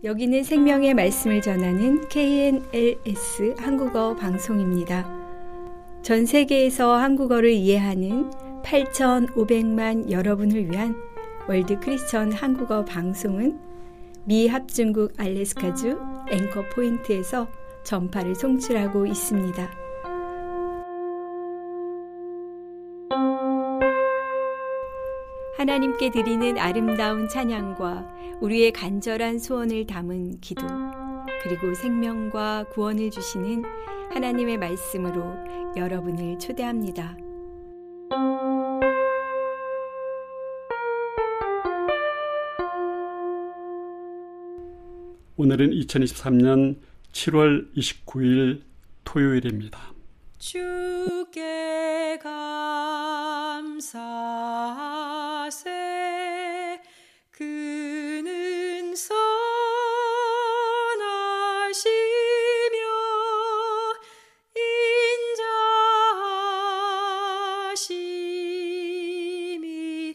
여기는 생명의 말씀을 전하는 KNLS 한국어 방송입니다. 전 세계에서 한국어를 이해하는 8,500만 여러분을 위한 월드 크리스천 한국어 방송은 미 합중국 알래스카주 앵커 포인트에서 전파를 송출하고 있습니다. 하나님께 드리는 아름다운 찬양과 우리의 간절한 소원을 담은 기도, 그리고 생명과 구원을 주시는 하나님의 말씀으로 여러분을 초대합니다. 오늘은 2023년 7월 29일 토요일입니다. 주께 감사하세. 그는 선하시며 인자하심이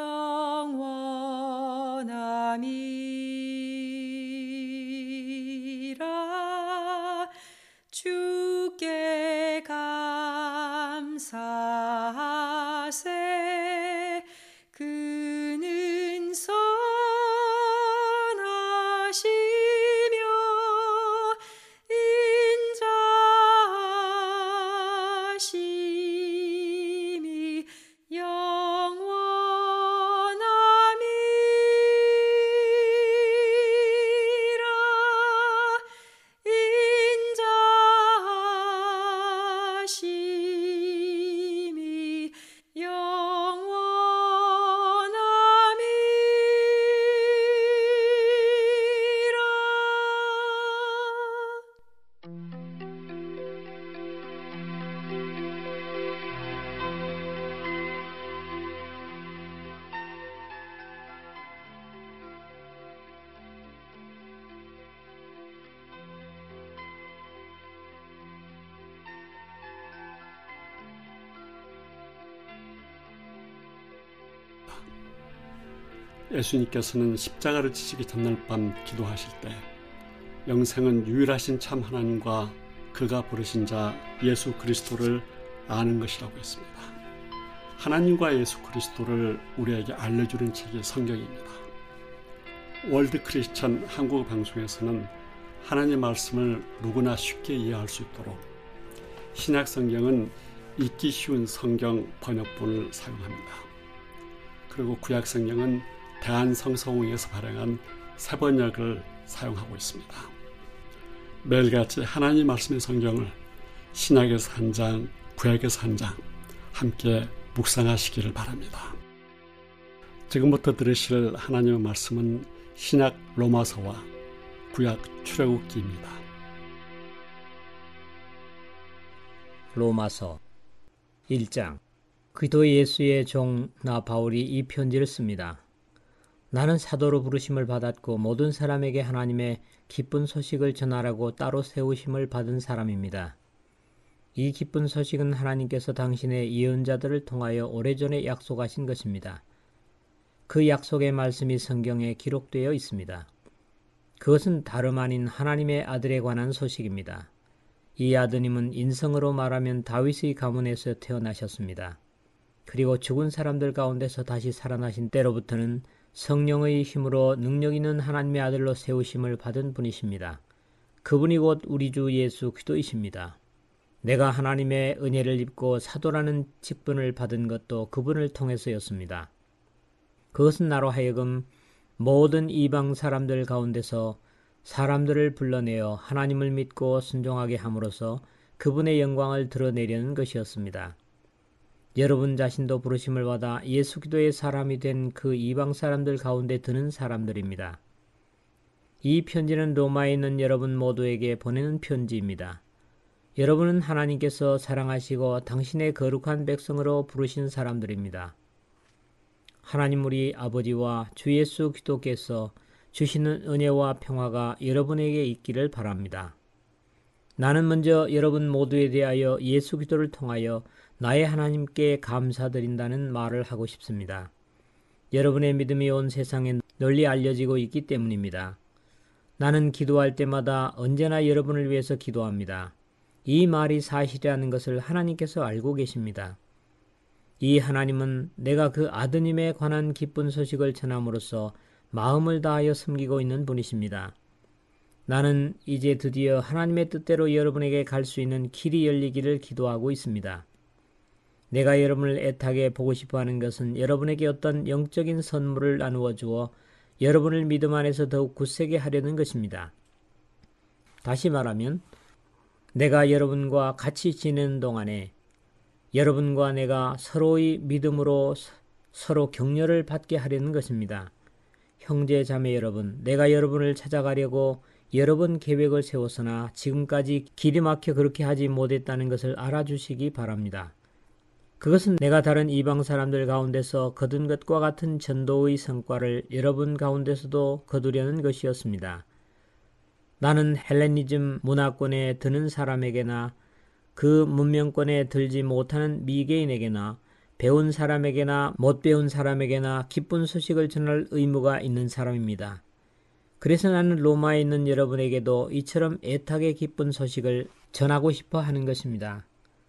영원함이라. 주께 감사하세. 그는 선하시며 인자하심이 영원함이라. 인자하심이 예수님께서는 십자가를 지시기 전날 밤 기도하실 때 영생은 유일하신 참 하나님과 그가 부르신 자 예수 그리스도를 아는 것이라고 했습니다. 하나님과 예수 그리스도를 우리에게 알려주는 책이 성경입니다. 월드 크리스천 한국어 방송에서는 하나님 말씀을 누구나 쉽게 이해할 수 있도록 신약 성경은 읽기 쉬운 성경 번역본을 사용합니다. 그리고 구약 성경은 대한성서공회에서 발행한 새번역을 사용하고 있습니다. 매일같이 하나님 말씀의 성경을 신약에서 한 장, 구약에서 한 장 함께 묵상하시기를 바랍니다. 지금부터 들으실 하나님의 말씀은 신약 로마서와 구약 출애굽기입니다. 로마서 1장. 그리스도 예수의 종 나 바울이 이 편지를 씁니다. 나는 사도로 부르심을 받았고 모든 사람에게 하나님의 기쁜 소식을 전하라고 따로 세우심을 받은 사람입니다. 이 기쁜 소식은 하나님께서 당신의 예언자들을 통하여 오래전에 약속하신 것입니다. 그 약속의 말씀이 성경에 기록되어 있습니다. 그것은 다름 아닌 하나님의 아들에 관한 소식입니다. 이 아드님은 인성으로 말하면 다윗의 가문에서 태어나셨습니다. 그리고 죽은 사람들 가운데서 다시 살아나신 때로부터는 성령의 힘으로 능력 있는 하나님의 아들로 세우심을 받은 분이십니다. 그분이 곧 우리 주 예수 그리스도이십니다. 내가 하나님의 은혜를 입고 사도라는 직분을 받은 것도 그분을 통해서였습니다. 그것은 나로 하여금 모든 이방 사람들 가운데서 사람들을 불러내어 하나님을 믿고 순종하게 함으로써 그분의 영광을 드러내려는 것이었습니다. 여러분 자신도 부르심을 받아 예수 그리스도의 사람이 된 그 이방 사람들 가운데 드는 사람들입니다. 이 편지는 로마에 있는 여러분 모두에게 보내는 편지입니다. 여러분은 하나님께서 사랑하시고 당신의 거룩한 백성으로 부르신 사람들입니다. 하나님 우리 아버지와 주 예수 그리스도께서 주시는 은혜와 평화가 여러분에게 있기를 바랍니다. 나는 먼저 여러분 모두에 대하여 예수 그리스도를 통하여 나의 하나님께 감사드린다는 말을 하고 싶습니다. 여러분의 믿음이 온 세상에 널리 알려지고 있기 때문입니다. 나는 기도할 때마다 언제나 여러분을 위해서 기도합니다. 이 말이 사실이라는 것을 하나님께서 알고 계십니다. 이 하나님은 내가 그 아드님에 관한 기쁜 소식을 전함으로써 마음을 다하여 섬기고 있는 분이십니다. 나는 이제 드디어 하나님의 뜻대로 여러분에게 갈 수 있는 길이 열리기를 기도하고 있습니다. 내가 여러분을 애타게 보고 싶어하는 것은 여러분에게 어떤 영적인 선물을 나누어 주어 여러분을 믿음 안에서 더욱 굳세게 하려는 것입니다. 다시 말하면 내가 여러분과 같이 지내는 동안에 여러분과 내가 서로의 믿음으로 서로 격려를 받게 하려는 것입니다. 형제 자매 여러분, 내가 여러분을 찾아가려고 여러 번 계획을 세웠으나 지금까지 길이 막혀 그렇게 하지 못했다는 것을 알아주시기 바랍니다. 그것은 내가 다른 이방 사람들 가운데서 거둔 것과 같은 전도의 성과를 여러분 가운데서도 거두려는 것이었습니다. 나는 헬레니즘 문화권에 드는 사람에게나 그 문명권에 들지 못하는 미개인에게나 배운 사람에게나 못 배운 사람에게나 기쁜 소식을 전할 의무가 있는 사람입니다. 그래서 나는 로마에 있는 여러분에게도 이처럼 애타게 기쁜 소식을 전하고 싶어 하는 것입니다.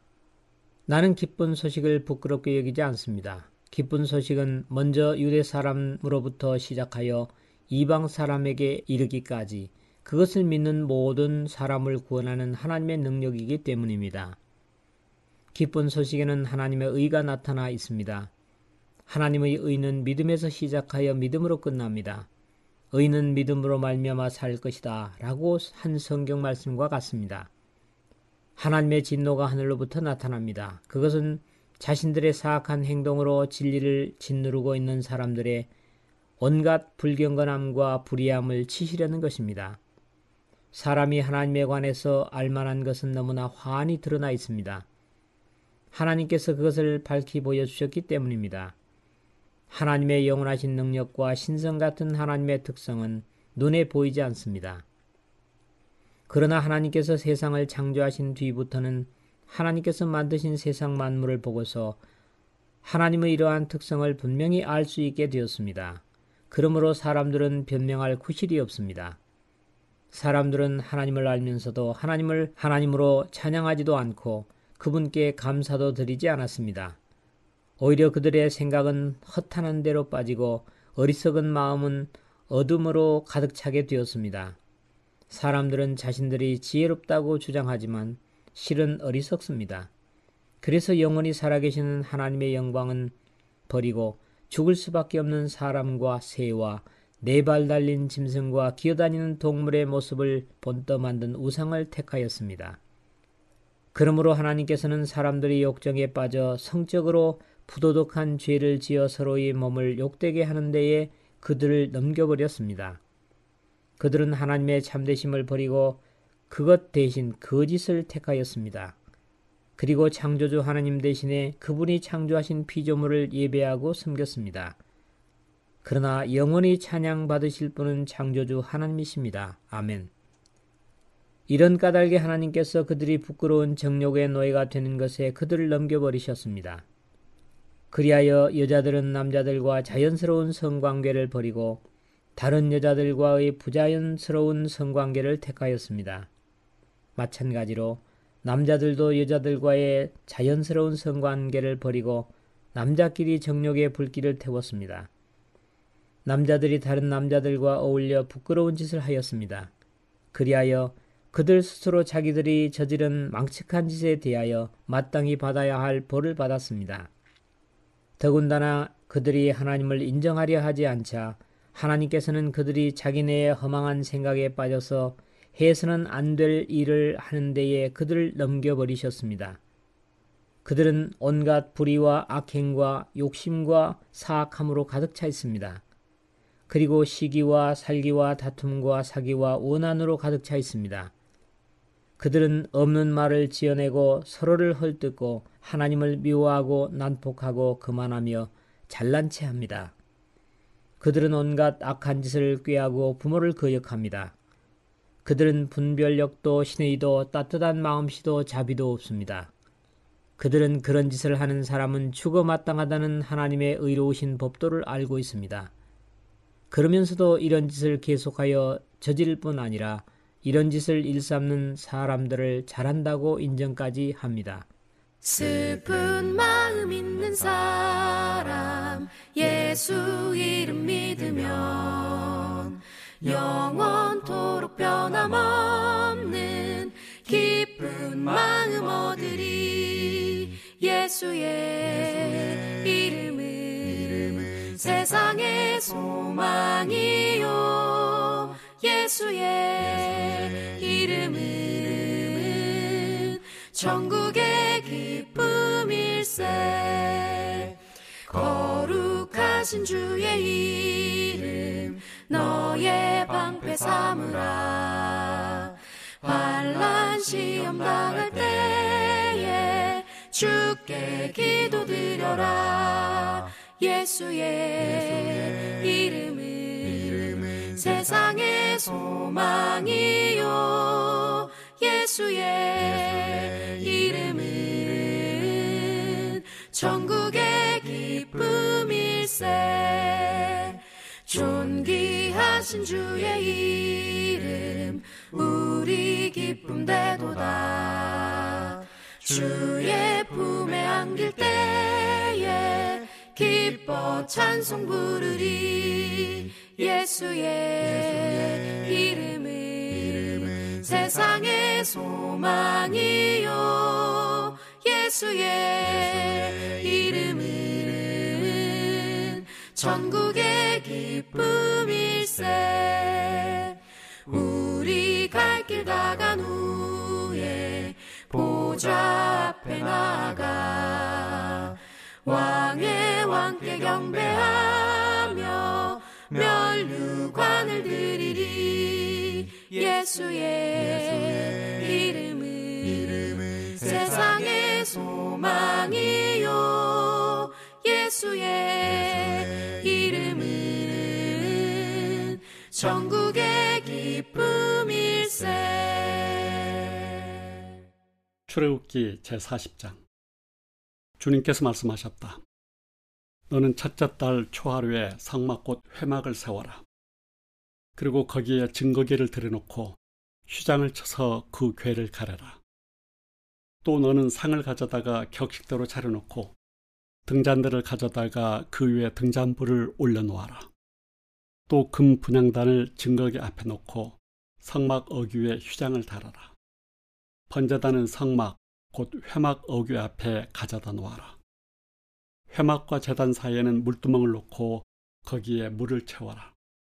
나는 기쁜 소식을 부끄럽게 여기지 않습니다. 기쁜 소식은 먼저 유대 사람으로부터 시작하여 이방 사람에게 이르기까지 그것을 믿는 모든 사람을 구원하는 하나님의 능력이기 때문입니다. 기쁜 소식에는 하나님의 의가 나타나 있습니다. 하나님의 의는 믿음에서 시작하여 믿음으로 끝납니다. 의는 믿음으로 말미암아 살 것이다 라고 한 성경 말씀과 같습니다. 하나님의 진노가 하늘로부터 나타납니다. 그것은 자신들의 사악한 행동으로 진리를 짓누르고 있는 사람들의 온갖 불경건함과 불의함을 치시려는 것입니다. 사람이 하나님에 관해서 알만한 것은 너무나 환히 드러나 있습니다. 하나님께서 그것을 밝히 보여주셨기 때문입니다. 하나님의 영원하신 능력과 신성 같은 하나님의 특성은 눈에 보이지 않습니다. 그러나 하나님께서 세상을 창조하신 뒤부터는 하나님께서 만드신 세상 만물을 보고서 하나님의 이러한 특성을 분명히 알 수 있게 되었습니다. 그러므로 사람들은 변명할 구실이 없습니다. 사람들은 하나님을 알면서도 하나님을 하나님으로 찬양하지도 않고 그분께 감사도 드리지 않았습니다. 오히려 그들의 생각은 허탄한 데로 빠지고 어리석은 마음은 어둠으로 가득 차게 되었습니다. 사람들은 자신들이 지혜롭다고 주장하지만 실은 어리석습니다. 그래서 영원히 살아계시는 하나님의 영광은 버리고 죽을 수밖에 없는 사람과 새와 네 발 달린 짐승과 기어다니는 동물의 모습을 본떠 만든 우상을 택하였습니다. 그러므로 하나님께서는 사람들이 욕정에 빠져 성적으로 부도덕한 죄를 지어 서로의 몸을 욕되게 하는 데에 그들을 넘겨버렸습니다. 그들은 하나님의 참되심을 버리고 그것 대신 거짓을 택하였습니다. 그리고 창조주 하나님 대신에 그분이 창조하신 피조물을 예배하고 섬겼습니다. 그러나 영원히 찬양받으실 분은 창조주 하나님이십니다. 아멘. 이런 까닭에 하나님께서 그들이 부끄러운 정욕의 노예가 되는 것에 그들을 넘겨버리셨습니다. 그리하여 여자들은 남자들과 자연스러운 성관계를 버리고 다른 여자들과의 부자연스러운 성관계를 택하였습니다. 마찬가지로 남자들도 여자들과의 자연스러운 성관계를 버리고 남자끼리 정욕의 불길을 태웠습니다. 남자들이 다른 남자들과 어울려 부끄러운 짓을 하였습니다. 그리하여 그들 스스로 자기들이 저지른 망측한 짓에 대하여 마땅히 받아야 할 벌을 받았습니다. 더군다나 그들이 하나님을 인정하려 하지 않자 하나님께서는 그들이 자기네의 허망한 생각에 빠져서 해서는 안 될 일을 하는 데에 그들을 넘겨버리셨습니다. 그들은 온갖 불의와 악행과 욕심과 사악함으로 가득 차 있습니다. 그리고 시기와 살기와 다툼과 사기와 원한으로 가득 차 있습니다. 그들은 없는 말을 지어내고 서로를 헐뜯고 하나님을 미워하고 난폭하고 거만하며 잘난 체 합니다. 그들은 온갖 악한 짓을 꾀하고 부모를 거역합니다. 그들은 분별력도 신의도 따뜻한 마음씨도 자비도 없습니다. 그들은 그런 짓을 하는 사람은 죽어 마땅하다는 하나님의 의로우신 법도를 알고 있습니다. 그러면서도 이런 짓을 계속하여 저지를 뿐 아니라 이런 짓을 일삼는 사람들을 잘한다고 인정까지 합니다. 슬픈 마음 있는 사람 예수 이름 믿으면 영원토록 변함없는 기쁜 마음 얻으리. 예수의 이름은 세상의 소망이요 예수의 이름은 천국의 기쁨일세. 거룩하신 주의 이름 너의 방패 삼으라. 환난 시험 당할 때에 주께 기도드려라. 예수의 이름은 세상의 소망이요 예수의 이름은 천국의 기쁨일세. 존귀하신 주의 이름 우리 기쁨 되도다. 주의 품에 안길 때에 기뻐 찬송 부르리. 예수의 이름은 세상의 소망이요 예수의 이름은 천국의 기쁨일세. 우리 갈 길 다 간 후에 보좌 앞에 나아가 왕의 왕께 경배하며 면류관을 드리리. 예수의 이름은 세상의 소망이요 예수의 이름은 천국의 기쁨일세. 출애굽기 제40장. 주님께서 말씀하셨다. 너는 첫째 달 초하루에 성막곧 회막을 세워라. 그리고 거기에 증거궤를 들여놓고 휘장을 쳐서 그 궤를 가려라. 또 너는 상을 가져다가 격식대로 차려놓고 등잔대를 가져다가 그 위에 등잔불을 올려놓아라. 또 금 분향단을 증거궤 앞에 놓고 성막 어귀에 휘장을 달아라. 번제단은 성막 곧 회막 어귀 앞에 가져다 놓아라. 회막과 제단 사이에는 물두멍을 놓고 거기에 물을 채워라.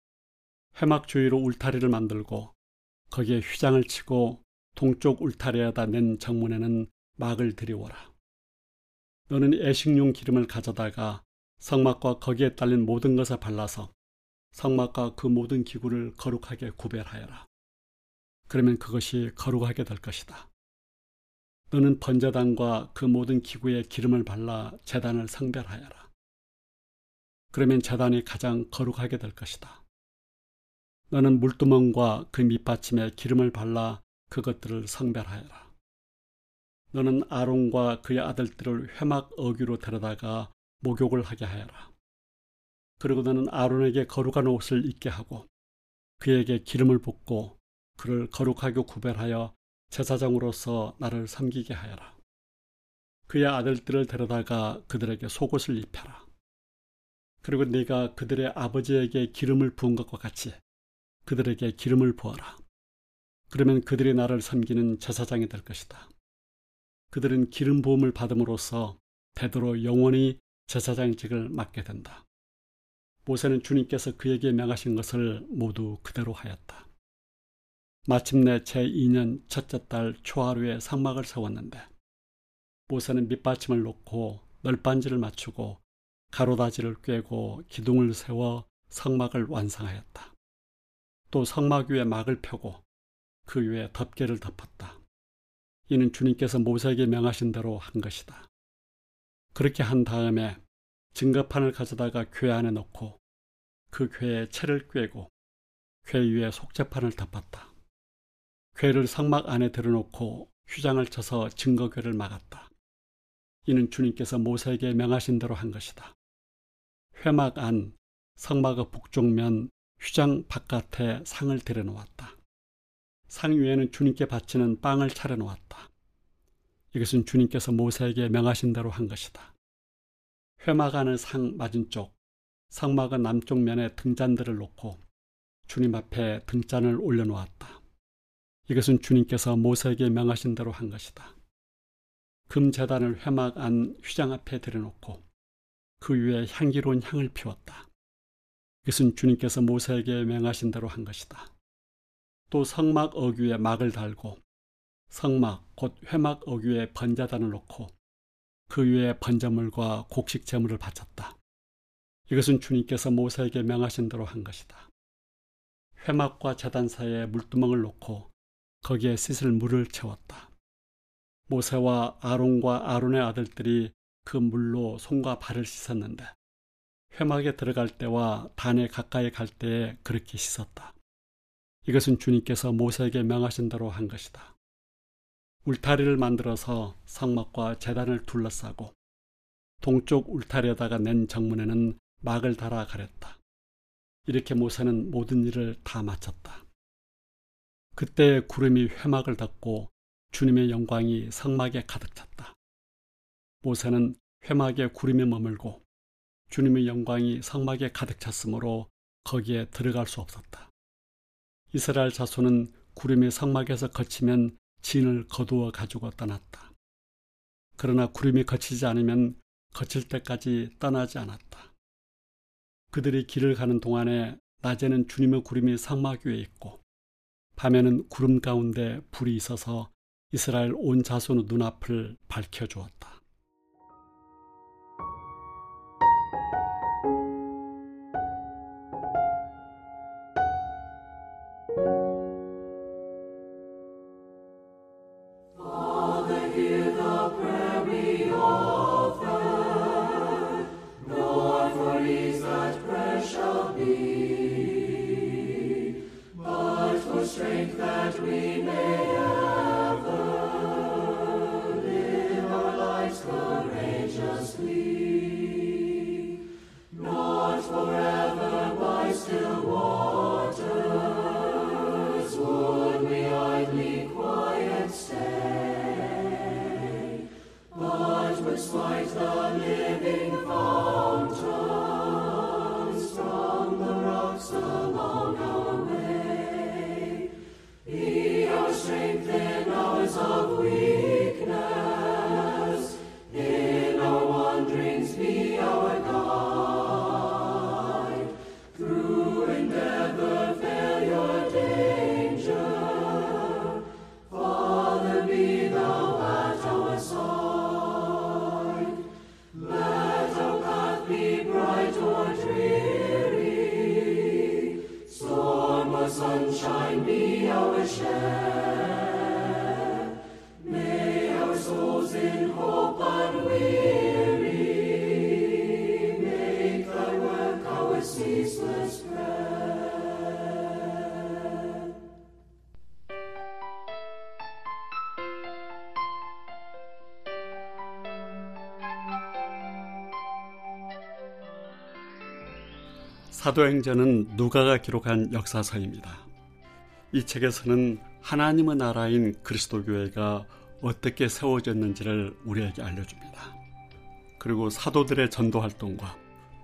회막 주위로 울타리를 만들고 거기에 휘장을 치고 동쪽 울타리에다 낸 정문에는 막을 들이워라. 너는 애식용 기름을 가져다가 성막과 거기에 딸린 모든 것에 발라서 성막과 그 모든 기구를 거룩하게 구별하여라. 그러면 그것이 거룩하게 될 것이다. 너는 번제단과 그 모든 기구에 기름을 발라 제단을 성별하여라. 그러면 제단이 가장 거룩하게 될 것이다. 너는 물두멍과 그 밑받침에 기름을 발라 그것들을 성별하여라. 너는 아론과 그의 아들들을 회막 어귀로 데려다가 목욕을 하게 하여라. 그리고 너는 아론에게 거룩한 옷을 입게 하고 그에게 기름을 붓고 그를 거룩하게 구별하여 제사장으로서 나를 섬기게 하여라. 그의 아들들을 데려다가 그들에게 속옷을 입혀라. 그리고 네가 그들의 아버지에게 기름을 부은 것과 같이 그들에게 기름을 부어라. 그러면 그들이 나를 섬기는 제사장이 될 것이다. 그들은 기름 부음을 받음으로써 대대로 영원히 제사장직을 맡게 된다. 모세는 주님께서 그에게 명하신 것을 모두 그대로 하였다. 마침내 제2년 첫째 달 초하루에 성막을 세웠는데 모세는 밑받침을 놓고 널빤지를 맞추고 가로다지를 꿰고 기둥을 세워 성막을 완성하였다. 또 성막 위에 막을 펴고 그 위에 덮개를 덮었다. 이는 주님께서 모세에게 명하신 대로 한 것이다. 그렇게 한 다음에 증거판을 가져다가 궤 안에 넣고 그 궤에 채를 꿰고 궤 위에 속죄판을 덮었다. 궤를 성막 안에 들여놓고 휘장을 쳐서 증거궤를 막았다. 이는 주님께서 모세에게 명하신 대로 한 것이다. 회막 안 성막의 북쪽면 휘장 바깥에 상을 들여놓았다. 상 위에는 주님께 바치는 빵을 차려놓았다. 이것은 주님께서 모세에게 명하신 대로 한 것이다. 회막 안의 상 맞은쪽 성막의 남쪽 면에 등잔들을 놓고 주님 앞에 등잔을 올려놓았다. 이것은 주님께서 모세에게 명하신 대로 한 것이다. 금제단을 회막 안 휘장 앞에 들여놓고 그 위에 향기로운 향을 피웠다. 이것은 주님께서 모세에게 명하신 대로 한 것이다. 또 성막 어귀에 막을 달고 성막 곧 회막 어귀에 번제단을 놓고 그 위에 번제물과 곡식 제물을 바쳤다. 이것은 주님께서 모세에게 명하신 대로 한 것이다. 회막과 제단 사이에 물두멍을 놓고 거기에 씻을 물을 채웠다. 모세와 아론과 아론의 아들들이 그 물로 손과 발을 씻었는데 회막에 들어갈 때와 단에 가까이 갈 때에 그렇게 씻었다. 이것은 주님께서 모세에게 명하신 대로 한 것이다. 울타리를 만들어서 성막과 제단을 둘러싸고 동쪽 울타리에다가 낸 정문에는 막을 달아 가렸다. 이렇게 모세는 모든 일을 다 마쳤다. 그때 구름이 회막을 덮고 주님의 영광이 성막에 가득 찼다. 모세는 회막에 구름이 머물고 주님의 영광이 성막에 가득 찼으므로 거기에 들어갈 수 없었다. 이스라엘 자손은 구름이 성막에서 거치면 진을 거두어 가지고 떠났다. 그러나 구름이 거치지 않으면 거칠 때까지 떠나지 않았다. 그들이 길을 가는 동안에 낮에는 주님의 구름이 성막 위에 있고 밤에는 구름 가운데 불이 있어서 이스라엘 온 자손의 눈앞을 밝혀주었다. 사도행전은 누가가 기록한 역사서입니다. 이 책에서는 하나님의 나라인 그리스도교회가 어떻게 세워졌는지를 우리에게 알려줍니다. 그리고 사도들의 전도활동과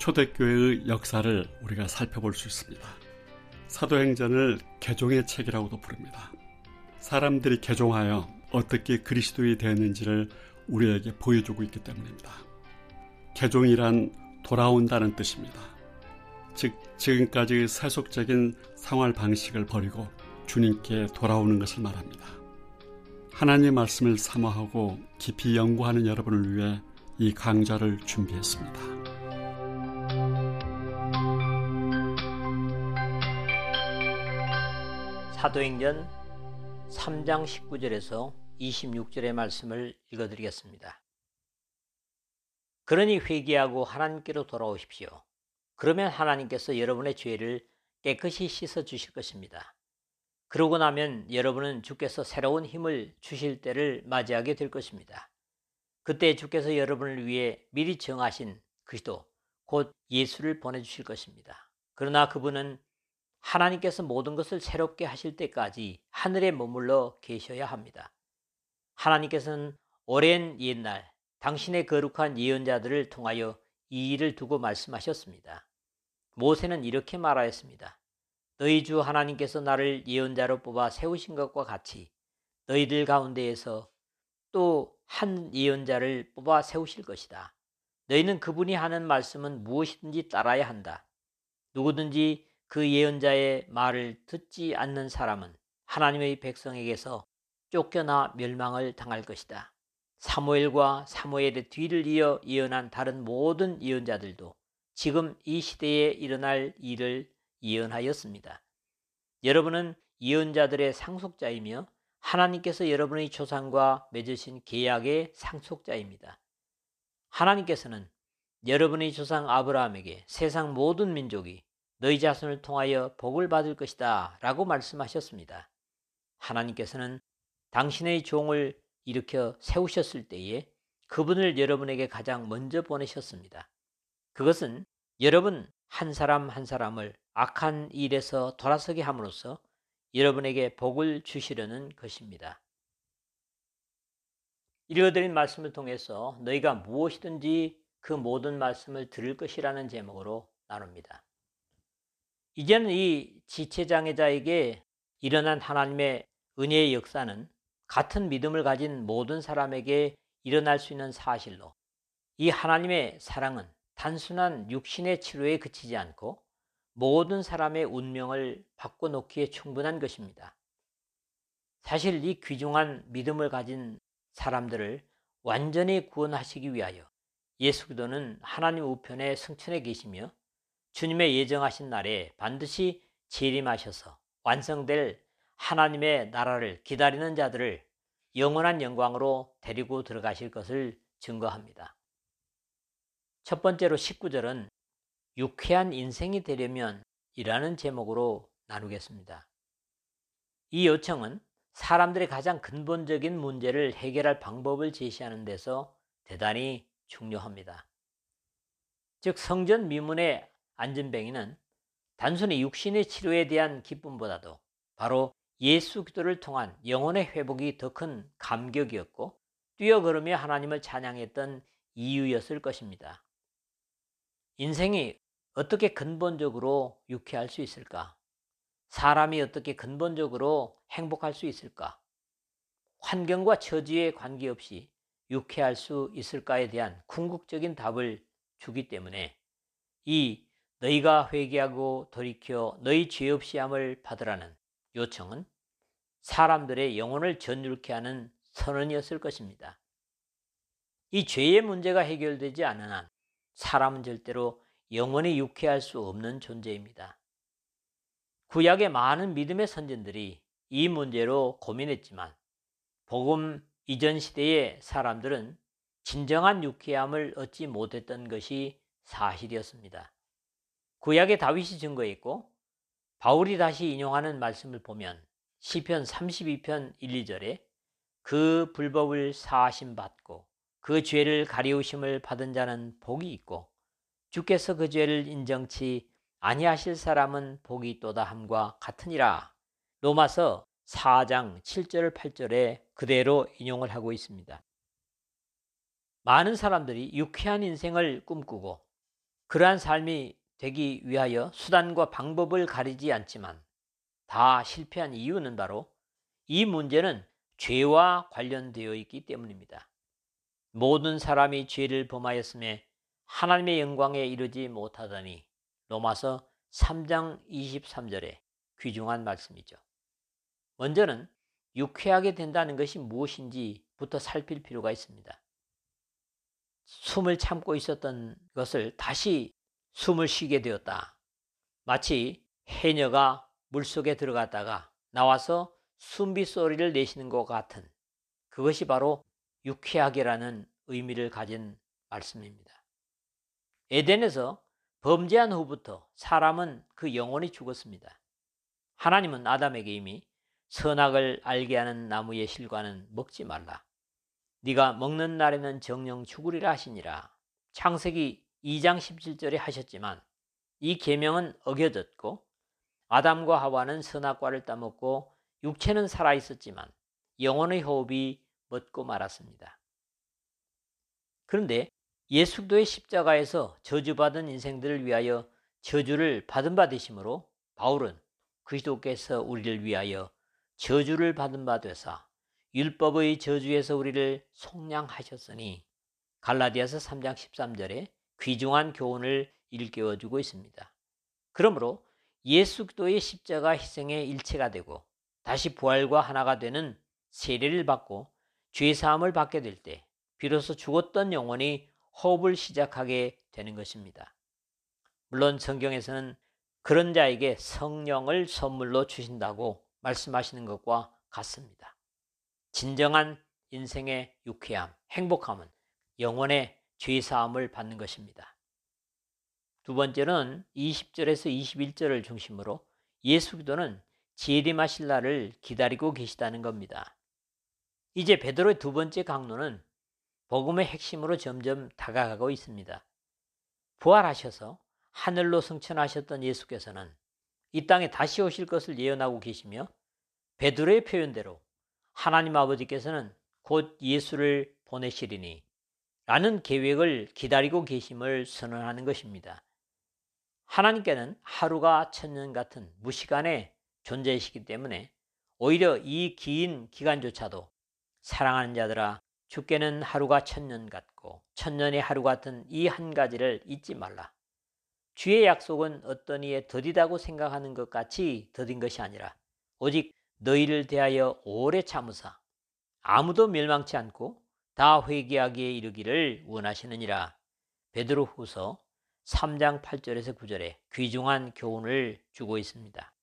초대교회의 역사를 우리가 살펴볼 수 있습니다. 사도행전을 개종의 책이라고도 부릅니다. 사람들이 개종하여 어떻게 그리스도인이 되었는지를 우리에게 보여주고 있기 때문입니다. 개종이란 돌아온다는 뜻입니다. 즉 지금까지의 세속적인 생활 방식을 버리고 주님께 돌아오는 것을 말합니다. 하나님의 말씀을 사모하고 깊이 연구하는 여러분을 위해 이 강좌를 준비했습니다. 사도행전 3장 19절에서 26절의 말씀을 읽어드리겠습니다. 그러니 회개하고 하나님께로 돌아오십시오. 그러면 하나님께서 여러분의 죄를 깨끗이 씻어 주실 것입니다. 그러고 나면 여러분은 주께서 새로운 힘을 주실 때를 맞이하게 될 것입니다. 그때 주께서 여러분을 위해 미리 정하신 그리스도 곧 예수를 보내주실 것입니다. 그러나 그분은 하나님께서 모든 것을 새롭게 하실 때까지 하늘에 머물러 계셔야 합니다. 하나님께서는 오랜 옛날 당신의 거룩한 예언자들을 통하여 이 일을 두고 말씀하셨습니다. 모세는 이렇게 말하였습니다. 너희 주 하나님께서 나를 예언자로 뽑아 세우신 것과 같이 너희들 가운데에서 또 한 예언자를 뽑아 세우실 것이다. 너희는 그분이 하는 말씀은 무엇이든지 따라야 한다. 누구든지 그 예언자의 말을 듣지 않는 사람은 하나님의 백성에게서 쫓겨나 멸망을 당할 것이다. 사무엘과 사무엘의 뒤를 이어 예언한 다른 모든 예언자들도 지금 이 시대에 일어날 일을 예언하였습니다. 여러분은 예언자들의 상속자이며 하나님께서 여러분의 조상과 맺으신 계약의 상속자입니다. 하나님께서는 여러분의 조상 아브라함에게 세상 모든 민족이 너희 자손을 통하여 복을 받을 것이다 라고 말씀하셨습니다. 하나님께서는 당신의 종을 일으켜 세우셨을 때에 그분을 여러분에게 가장 먼저 보내셨습니다. 그것은 여러분 한 사람 한 사람을 악한 일에서 돌아서게 함으로써 여러분에게 복을 주시려는 것입니다. 읽어드린 말씀을 통해서 너희가 무엇이든지 그 모든 말씀을 들을 것이라는 제목으로 나눕니다. 이제는 이 지체장애자에게 일어난 하나님의 은혜의 역사는 같은 믿음을 가진 모든 사람에게 일어날 수 있는 사실로 이 하나님의 사랑은 단순한 육신의 치료에 그치지 않고 모든 사람의 운명을 바꿔놓기에 충분한 것입니다. 사실 이 귀중한 믿음을 가진 사람들을 완전히 구원하시기 위하여 예수 그리스도는 하나님 우편에 승천해 계시며 주님의 예정하신 날에 반드시 재림하셔서 완성될 하나님의 나라를 기다리는 자들을 영원한 영광으로 데리고 들어가실 것을 증거합니다. 첫 번째로 19절은 유쾌한 인생이 되려면 이라는 제목으로 나누겠습니다. 이 요청은 사람들의 가장 근본적인 문제를 해결할 방법을 제시하는 데서 대단히 중요합니다. 즉 성전 미문의 안전뱅이는 단순히 육신의 치료에 대한 기쁨보다도 바로 예수 그리스도를 통한 영혼의 회복이 더 큰 감격이었고 뛰어걸으며 하나님을 찬양했던 이유였을 것입니다. 인생이 어떻게 근본적으로 유쾌할 수 있을까? 사람이 어떻게 근본적으로 행복할 수 있을까? 환경과 처지에 관계없이 유쾌할 수 있을까에 대한 궁극적인 답을 주기 때문에 이 너희가 회개하고 돌이켜 너희 죄 없이 함을 받으라는 요청은 사람들의 영혼을 전율케 하는 선언이었을 것입니다. 이 죄의 문제가 해결되지 않은 한 사람은 절대로 영원히 유쾌할 수 없는 존재입니다. 구약의 많은 믿음의 선진들이 이 문제로 고민했지만 복음 이전 시대의 사람들은 진정한 유쾌함을 얻지 못했던 것이 사실이었습니다. 구약의 다윗이 증거했고 바울이 다시 인용하는 말씀을 보면 시편 32편 1, 2절에 그 불법을 사하심 받고 그 죄를 가리우심을 받은 자는 복이 있고 주께서 그 죄를 인정치 아니하실 사람은 복이 있도다 함과 같으니라. 로마서 4장 7절 8절에 그대로 인용을 하고 있습니다. 많은 사람들이 유쾌한 인생을 꿈꾸고 그러한 삶이 되기 위하여 수단과 방법을 가리지 않지만 다 실패한 이유는 바로 이 문제는 죄와 관련되어 있기 때문입니다. 모든 사람이 죄를 범하였음에 하나님의 영광에 이르지 못하더니 로마서 3장 23절에 귀중한 말씀이죠. 먼저는 유쾌하게 된다는 것이 무엇인지부터 살필 필요가 있습니다. 숨을 참고 있었던 것을 다시 숨을 쉬게 되었다. 마치 해녀가 물속에 들어갔다가 나와서 숨비 소리를 내쉬는 것 같은 그것이 바로 유쾌하게라는 의미를 가진 말씀입니다. 에덴에서 범죄한 후부터 사람은 그 영혼이 죽었습니다. 하나님은 아담에게 이미 선악을 알게 하는 나무의 실과는 먹지 말라. 네가 먹는 날에는 정녕 죽으리라 하시니라. 창세기 2장 17절에 하셨지만 이 계명은 어겨졌고 아담과 하와는 선악과를 따먹고 육체는 살아있었지만 영혼의 호흡이 멎고 말았습니다. 그런데 예수 그리스도의 십자가에서 저주받은 인생들을 위하여 저주를 받은 바 되심으로 바울은 그리스도께서 우리를 위하여 저주를 받은 바 되사 율법의 저주에서 우리를 속량하셨으니 갈라디아서 3장 13절에 귀중한 교훈을 일깨워주고 있습니다. 그러므로 예수 그리스도의 십자가 희생의 일체가 되고 다시 부활과 하나가 되는 세례를 받고 죄사함을 받게 될 때 비로소 죽었던 영혼이 호흡을 시작하게 되는 것입니다. 물론 성경에서는 그런 자에게 성령을 선물로 주신다고 말씀하시는 것과 같습니다. 진정한 인생의 유쾌함, 행복함은 영혼의 죄사함을 받는 것입니다. 두 번째는 20절에서 21절을 중심으로 예수 그리스도는 재림하실 날을 기다리고 계시다는 겁니다. 이제 베드로의 두 번째 강론은 복음의 핵심으로 점점 다가가고 있습니다. 부활하셔서 하늘로 승천하셨던 예수께서는 이 땅에 다시 오실 것을 예언하고 계시며 베드로의 표현대로 하나님 아버지께서는 곧 예수를 보내시리니 라는 계획을 기다리고 계심을 선언하는 것입니다. 하나님께는 하루가 천년 같은 무시간의 존재이시기 때문에 오히려 이 긴 기간조차도 사랑하는 자들아 주께는 하루가 천년 같고 천년이 하루 같은 이 한 가지를 잊지 말라. 주의 약속은 어떤 이에 더디다고 생각하는 것 같이 더딘 것이 아니라 오직 너희를 대하여 오래 참으사 아무도 멸망치 않고 다 회개하기에 이르기를 원하시느니라. 베드로후서 3장 8절에서 9절에 귀중한 교훈을 주고 있습니다.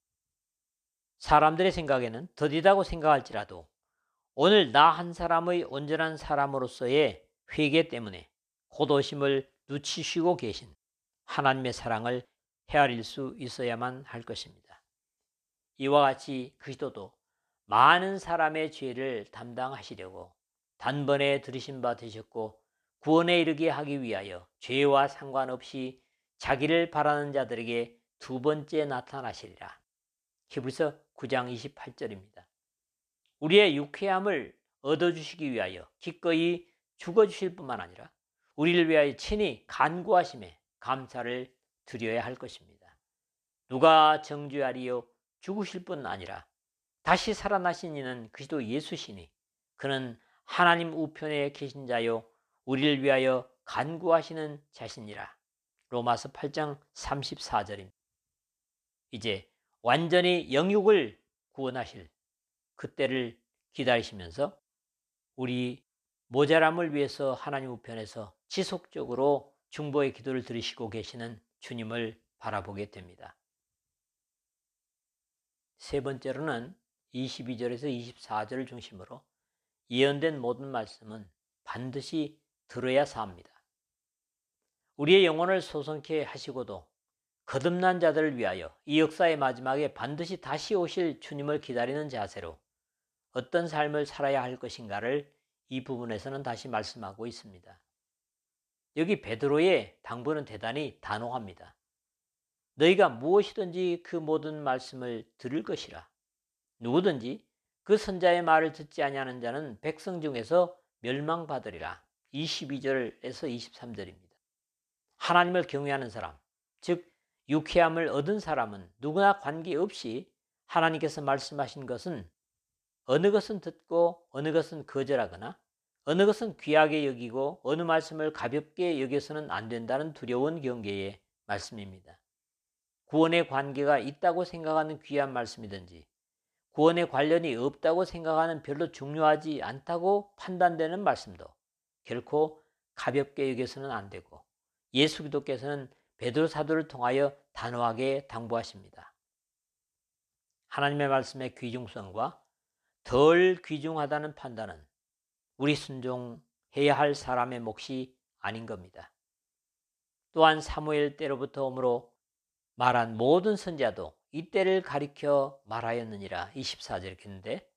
사람들의 생각에는 더디다고 생각할지라도 오늘 나 한 사람의 온전한 사람으로서의 회개 때문에 곧 오심을 눈치쉬고 계신 하나님의 사랑을 헤아릴 수 있어야만 할 것입니다. 이와 같이 그리스도도 많은 사람의 죄를 담당하시려고 단번에 들으신 바 되셨고 구원에 이르게 하기 위하여 죄와 상관없이 자기를 바라는 자들에게 두 번째 나타나시리라. 히브리서 9장 28절입니다. 우리의 유쾌함을 얻어주시기 위하여 기꺼이 죽어주실 뿐만 아니라 우리를 위하여 친히 간구하심에 감사를 드려야 할 것입니다. 누가 정죄하리요? 죽으실 뿐 아니라 다시 살아나신 이는 그리스도 예수시니 그는 하나님 우편에 계신 자요 우리를 위하여 간구하시는 자시니라. 로마서 8장 34절입니다. 이제 완전히 영육을 구원하실 그때를 기다리시면서 우리 모자람을 위해서 하나님 우편에서 지속적으로 중보의 기도를 들으시고 계시는 주님을 바라보게 됩니다. 세 번째로는 22절에서 24절을 중심으로 예언된 모든 말씀은 반드시 들어야 삽니다. 우리의 영혼을 소성케 하시고도 거듭난 자들을 위하여 이 역사의 마지막에 반드시 다시 오실 주님을 기다리는 자세로 어떤 삶을 살아야 할 것인가를 이 부분에서는 다시 말씀하고 있습니다. 여기 베드로의 당부는 대단히 단호합니다. 너희가 무엇이든지 그 모든 말씀을 들을 것이라. 누구든지 그 선자의 말을 듣지 아니하는 자는 백성 중에서 멸망받으리라. 22절에서 23절입니다. 하나님을 경외하는 사람, 즉 유쾌함을 얻은 사람은 누구나 관계없이 하나님께서 말씀하신 것은 어느 것은 듣고 어느 것은 거절하거나 어느 것은 귀하게 여기고 어느 말씀을 가볍게 여겨서는 안 된다는 두려운 경계의 말씀입니다. 구원의 관계가 있다고 생각하는 귀한 말씀이든지 구원의 관련이 없다고 생각하는 별로 중요하지 않다고 판단되는 말씀도 결코 가볍게 여겨서는 안 되고 예수 그리스도께서는 베드로 사도를 통하여 단호하게 당부하십니다. 하나님의 말씀의 귀중성과 덜 귀중하다는 판단은 우리 순종해야 할 사람의 몫이 아닌 겁니다. 또한 사무엘 때로부터 오므로 말한 모든 선지자도 이때를 가리켜 말하였느니라. 24절 이렇게 했는데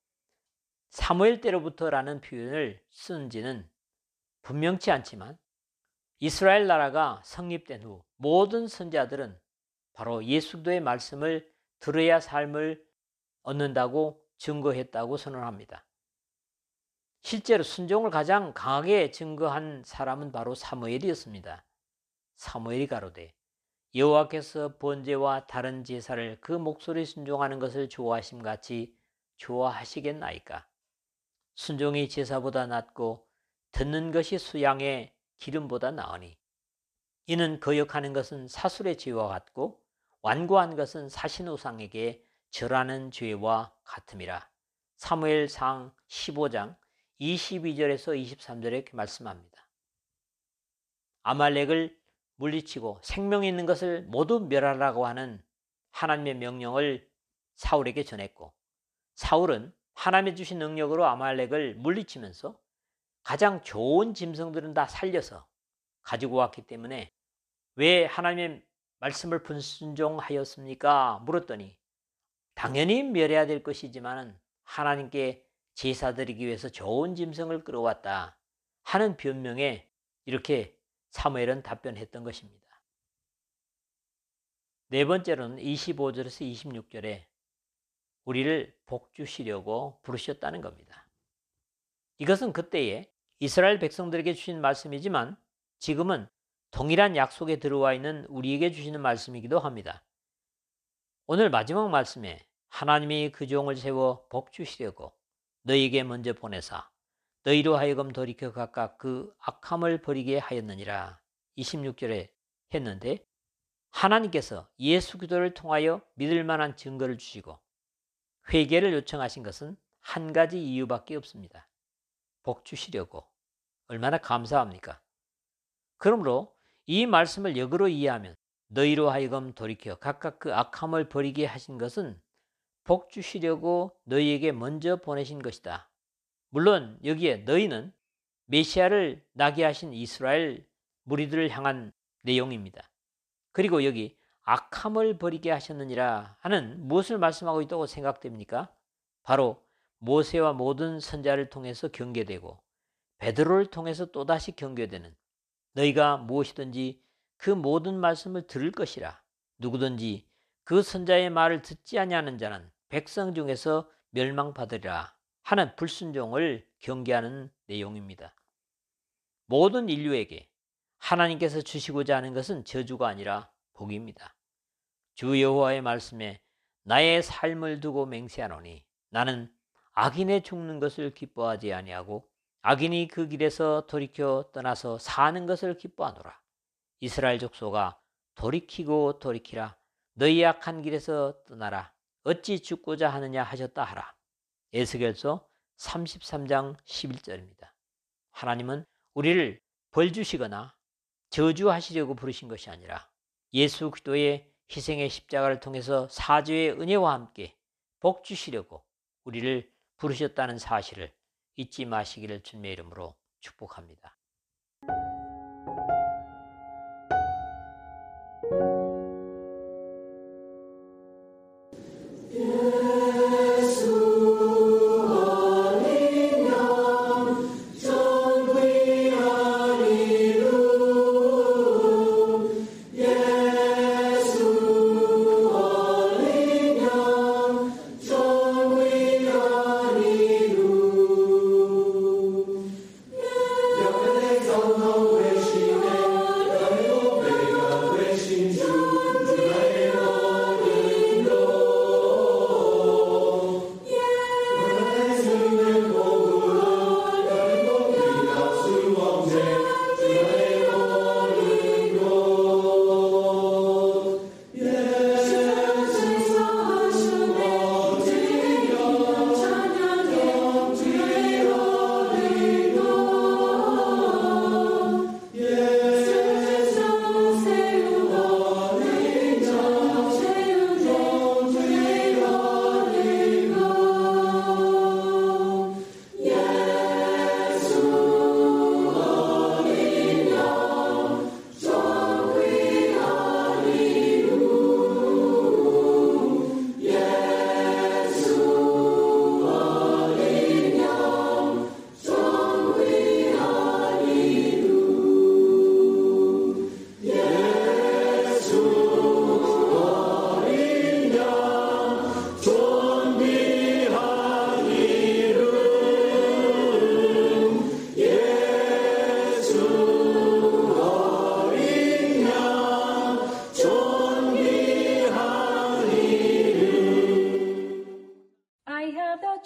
사무엘 때로부터라는 표현을 쓴지는 분명치 않지만 이스라엘 나라가 성립된 후 모든 선지자들은 바로 예수 그리스도의 말씀을 들어야 삶을 얻는다고 증거했다고 선언합니다. 실제로 순종을 가장 강하게 증거한 사람은 바로 사무엘이었습니다. 사무엘이 가로되 여호와께서 번제와 다른 제사를 그 목소리 순종하는 것을 좋아하심 같이 좋아하시겠나이까. 순종이 제사보다 낫고 듣는 것이 수양의 기름보다 나으니 이는 거역하는 것은 사술의 죄와 같고 완고한 것은 사신우상에게 절하는 죄와 같음이라. 사무엘상 15장 22절에서 23절에 이렇게 말씀합니다. 아말렉을 물리치고 생명이 있는 것을 모두 멸하라고 하는 하나님의 명령을 사울에게 전했고, 사울은 하나님이 주신 능력으로 아말렉을 물리치면서 가장 좋은 짐승들은 다 살려서 가지고 왔기 때문에 왜 하나님의 말씀을 불순종하였습니까? 물었더니 당연히 멸해야 될 것이지만 하나님께 제사 드리기 위해서 좋은 짐승을 끌어왔다 하는 변명에 이렇게 사무엘은 답변했던 것입니다. 네 번째로는 25절에서 26절에 우리를 복주시려고 부르셨다는 겁니다. 이것은 그때에 이스라엘 백성들에게 주신 말씀이지만 지금은 동일한 약속에 들어와 있는 우리에게 주시는 말씀이기도 합니다. 오늘 마지막 말씀에 하나님이 그 종을 세워 복주시려고 너희에게 먼저 보내사 너희로 하여금 돌이켜 각각 그 악함을 버리게 하였느니라 26절에 했는데, 하나님께서 예수 그리스도를 통하여 믿을 만한 증거를 주시고 회개를 요청하신 것은 한 가지 이유밖에 없습니다. 복주시려고. 얼마나 감사합니까? 그러므로 이 말씀을 역으로 이해하면 너희로 하여금 돌이켜 각각 그 악함을 버리게 하신 것은 복주시려고 너희에게 먼저 보내신 것이다. 물론 여기에 너희는 메시아를 나게 하신 이스라엘 무리들을 향한 내용입니다. 그리고 여기 악함을 버리게 하셨느니라 하는 무엇을 말씀하고 있다고 생각됩니까? 바로 모세와 모든 선지자를 통해서 경계되고 베드로를 통해서 또다시 경계되는 너희가 무엇이든지 그 모든 말씀을 들을 것이라. 누구든지 그 선지자의 말을 듣지 아니하는 자는 백성 중에서 멸망받으리라 하는 불순종을 경계하는 내용입니다. 모든 인류에게 하나님께서 주시고자 하는 것은 저주가 아니라 복입니다. 주 여호와의 말씀에 나의 삶을 두고 맹세하노니 나는 악인의 죽는 것을 기뻐하지 아니하고 악인이 그 길에서 돌이켜 떠나서 사는 것을 기뻐하노라. 이스라엘 족속아 돌이키고 돌이키라. 너희 악한 길에서 떠나라. 어찌 죽고자 하느냐 하셨다 하라. 에스겔서 33장 11절입니다. 하나님은 우리를 벌 주시거나 저주하시려고 부르신 것이 아니라 예수 그리스도의 희생의 십자가를 통해서 사죄의 은혜와 함께 복 주시려고 우리를 부르셨다는 사실을 잊지 마시기를 주님의 이름으로 축복합니다. 여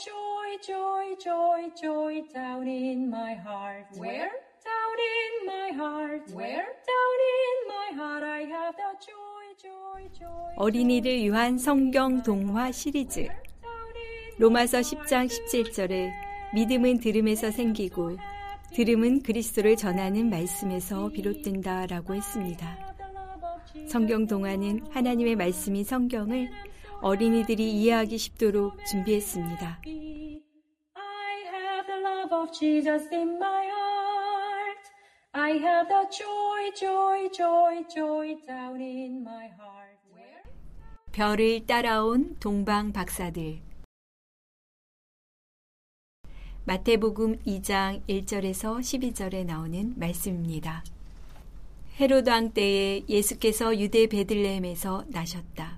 joy, joy, joy, joy down in my heart. Where? Down in my heart. Where? Down in my heart I have the joy, joy, joy. 어린이를 위한 성경 동화 시리즈. 로마서 10장 17절에 믿음은 들음에서 생기고 들음은 그리스도를 전하는 말씀에서 비롯된다라고 했습니다. 성경 동화는 하나님의 말씀인 성경을 어린이들이 이해하기 쉽도록 준비했습니다. I have the love of Jesus in my heart. I have the joy, joy, joy, joy down in my heart. Where? 별을 따라온 동방 박사들. 마태복음 2장 1절에서 12절에 나오는 말씀입니다. 헤롯 왕 때에 예수께서 유대 베들레헴에서 나셨다.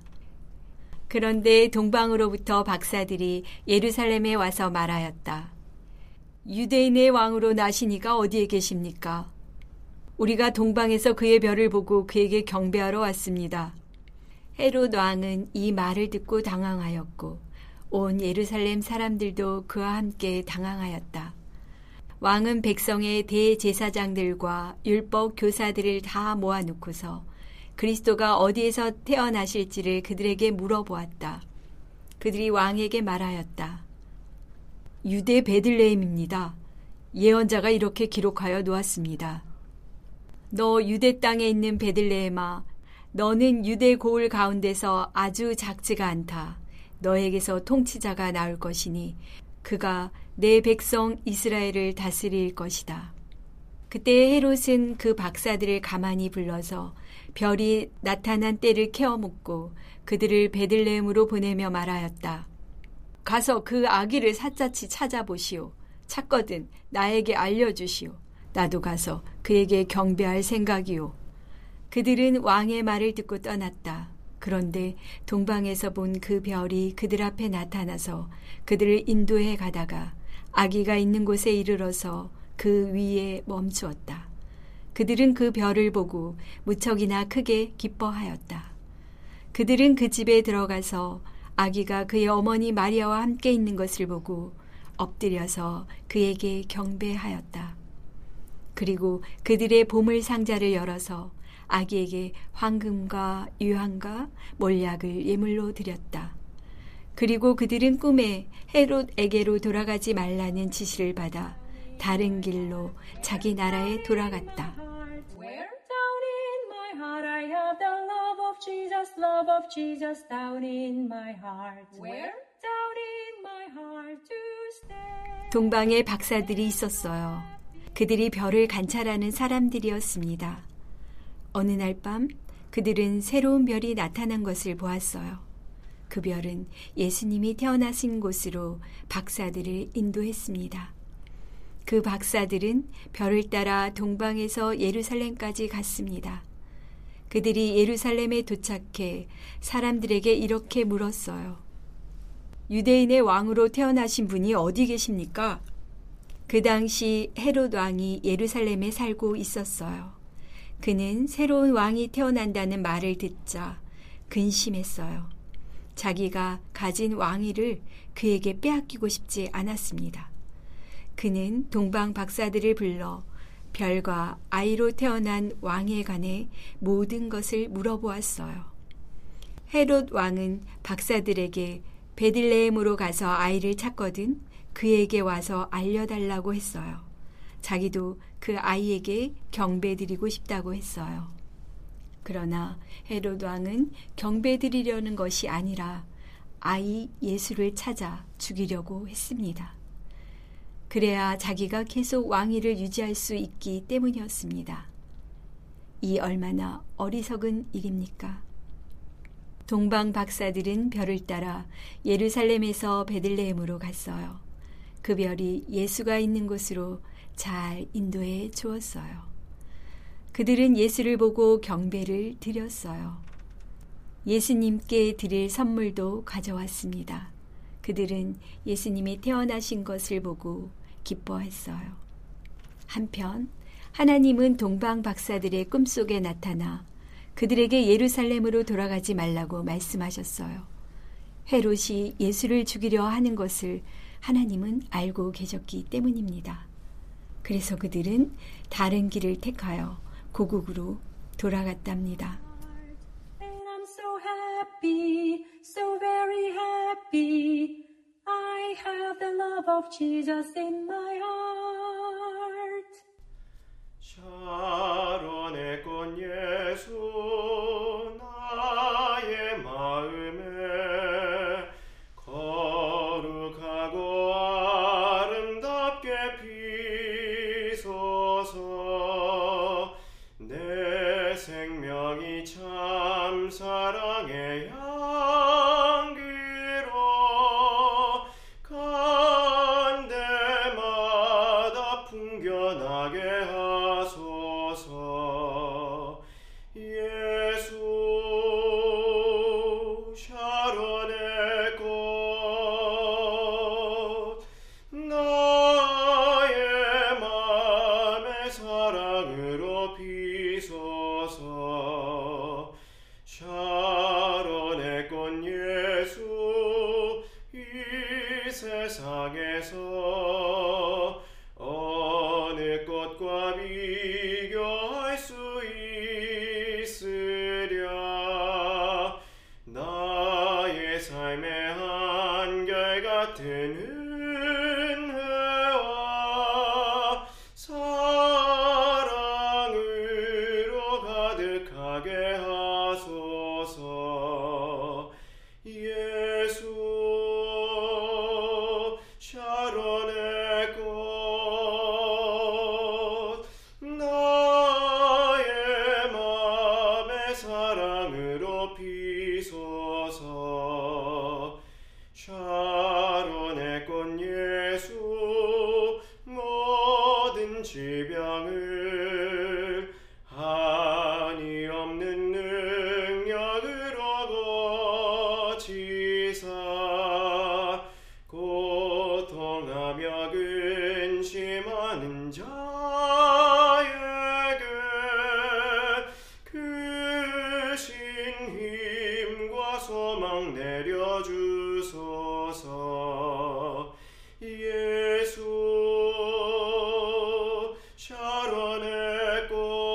그런데 동방으로부터 박사들이 예루살렘에 와서 말하였다. 유대인의 왕으로 나시니가 어디에 계십니까? 우리가 동방에서 그의 별을 보고 그에게 경배하러 왔습니다. 헤롯 왕은 이 말을 듣고 당황하였고 온 예루살렘 사람들도 그와 함께 당황하였다. 왕은 백성의 대제사장들과 율법 교사들을 다 모아놓고서 그리스도가 어디에서 태어나실지를 그들에게 물어보았다. 그들이 왕에게 말하였다. 유대 베들레헴입니다. 예언자가 이렇게 기록하여 놓았습니다. 너 유대 땅에 있는 베들레헴아, 너는 유대 고을 가운데서 아주 작지가 않다. 너에게서 통치자가 나올 것이니 그가 내 백성 이스라엘을 다스릴 것이다. 그때 헤롯은 그 박사들을 가만히 불러서 별이 나타난 때를 케어묻고 그들을 베들레헴으로 보내며 말하였다. 가서 그 아기를 샅샅이 찾아보시오. 찾거든 나에게 알려주시오. 나도 가서 그에게 경배할 생각이오. 그들은 왕의 말을 듣고 떠났다. 그런데 동방에서 본 그 별이 그들 앞에 나타나서 그들을 인도해 가다가 아기가 있는 곳에 이르러서 그 위에 멈추었다. 그들은 그 별을 보고 무척이나 크게 기뻐하였다. 그들은 그 집에 들어가서 아기가 그의 어머니 마리아와 함께 있는 것을 보고 엎드려서 그에게 경배하였다. 그리고 그들의 보물 상자를 열어서 아기에게 황금과 유황과 몰약을 예물로 드렸다. 그리고 그들은 꿈에 헤롯에게로 돌아가지 말라는 지시를 받아 다른 길로 자기 나라에 돌아갔다. Where down in my heart I have the love of Jesus down in my heart. Where down in my heart to stay. 동방에 박사들이 있었어요. 그들이 별을 관찰하는 사람들이었습니다. 어느 날 밤 그들은 새로운 별이 나타난 것을 보았어요. 그 별은 예수님이 태어나신 곳으로 박사들을 인도했습니다. 그 박사들은 별을 따라 동방에서 예루살렘까지 갔습니다. 그들이 예루살렘에 도착해 사람들에게 이렇게 물었어요. 유대인의 왕으로 태어나신 분이 어디 계십니까? 그 당시 헤롯 왕이 예루살렘에 살고 있었어요. 그는 새로운 왕이 태어난다는 말을 듣자 근심했어요. 자기가 가진 왕위를 그에게 빼앗기고 싶지 않았습니다. 그는 동방 박사들을 불러 별과 아이로 태어난 왕에 관해 모든 것을 물어보았어요. 헤롯 왕은 박사들에게 베들레헴으로 가서 아이를 찾거든 그에게 와서 알려달라고 했어요. 자기도 그 아이에게 경배드리고 싶다고 했어요. 그러나 헤롯 왕은 경배드리려는 것이 아니라 아이 예수를 찾아 죽이려고 했습니다. 그래야 자기가 계속 왕위를 유지할 수 있기 때문이었습니다. 이 얼마나 어리석은 일입니까? 동방 박사들은 별을 따라 예루살렘에서 베들레헴으로 갔어요. 그 별이 예수가 있는 곳으로 잘 인도해 주었어요. 그들은 예수를 보고 경배를 드렸어요. 예수님께 드릴 선물도 가져왔습니다. 그들은 예수님이 태어나신 것을 보고 기뻐했어요. 한편 하나님은 동방 박사들의 꿈속에 나타나 그들에게 예루살렘으로 돌아가지 말라고 말씀하셨어요. 헤롯이 예수를 죽이려 하는 것을 하나님은 알고 계셨기 때문입니다. 그래서 그들은 다른 길을 택하여 고국으로 돌아갔답니다. And I'm so happy, so very happy. I have the love of Jesus in my heart. 샤론의 꽃 예수 나의 마음에 거룩하고 아름답게 피소서. 내 생명이 참 사랑의 향기로 간 데마다 풍겨나게 하소서. 예수 샤론의 꽃 나의 맘의 사랑으로 피소서. 샤론의 꽃 예수 이 세상에서 어느 꽃과 비교할 수 있으랴. 나의 삶의 한결같은 은혜와 사랑으로 가득하게 하소서. 예수 샤론의 꽃 나의 맘의 사랑으로 피소서. 샤론의 꽃 예수 모든 질병을 한이 없는 능력으로 고치사 고통하며 근심하는 자에게 크신 힘과 소망 내려주소서. 예수 샤론의